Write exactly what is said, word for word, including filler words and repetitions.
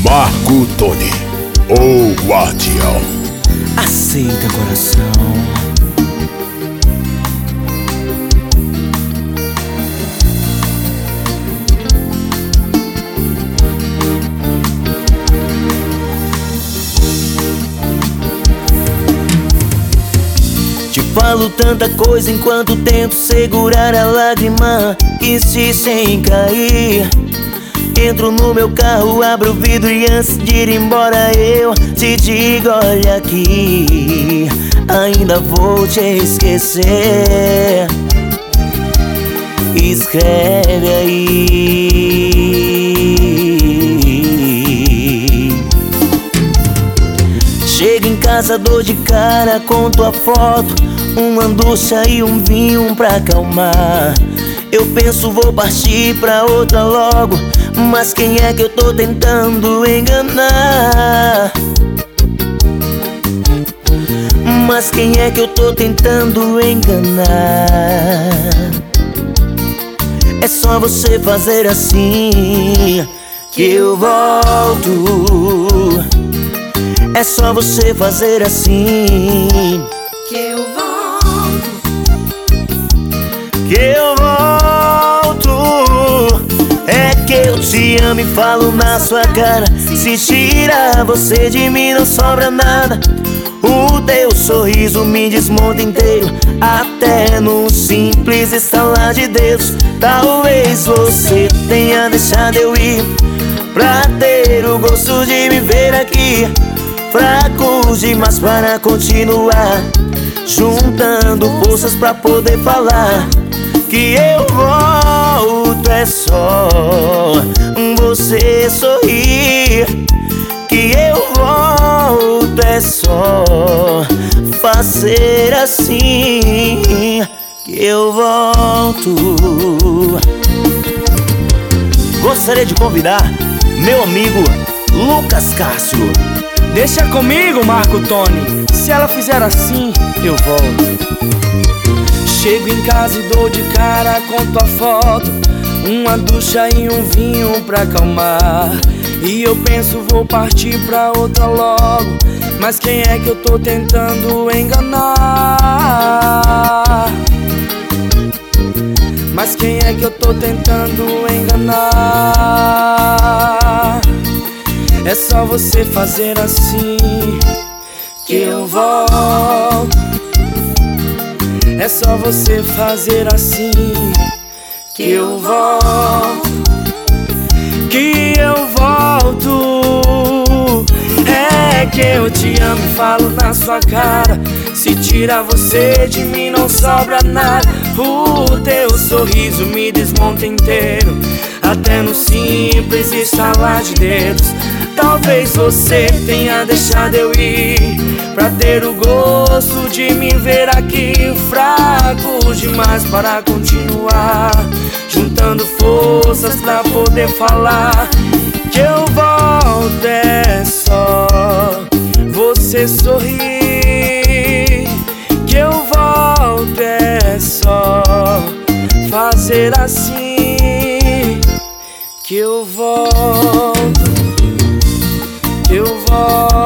Marco Tony, o Guardião. Aceita, coração. Te falo tanta coisa enquanto tento segurar a lágrima e se sem cair. Entro no meu carro, abro o vidro e antes de ir embora eu te digo, olha aqui, ainda vou te esquecer. Escreve aí. Chego em casa, dou de cara com tua foto, uma ducha e um vinho pra acalmar. Eu penso vou partir pra outra logo, mas quem é que eu tô tentando enganar? Mas quem é que eu tô tentando enganar? É só você fazer assim que eu volto. É só você fazer assim que eu volto. Que eu volto. É que eu te amo e falo na sua cara. Se tirar você de mim não sobra nada. O teu sorriso me desmonta inteiro, até num simples estalar de dedos. Talvez você tenha deixado eu ir pra ter o gosto de me ver aqui, fraco demais para continuar, juntando forças pra poder falar que eu volto. É só você sorrir que eu volto. É só fazer assim que eu volto. Gostaria de convidar meu amigo Lucas Cássio. Deixa comigo, Marco Tony. Se ela fizer assim, eu volto. Chego em casa e dou de cara com tua foto, uma ducha e um vinho pra acalmar. E eu penso vou partir pra outra logo, mas quem é que eu tô tentando enganar? Mas quem é que eu tô tentando enganar? É só você fazer assim que eu volto. É só você fazer assim que eu volto. Que eu volto. É que eu te amo e falo na sua cara. Se tirar você de mim não sobra nada. O teu sorriso me desmonta inteiro, até no simples estalar de dedos. Talvez você tenha deixado eu ir pra ter o gosto de me ver aqui, fraco demais para continuar, juntando forças pra poder falar que eu volto. É só você sorrir que eu volto. É só fazer assim que eu volto. Eu volto.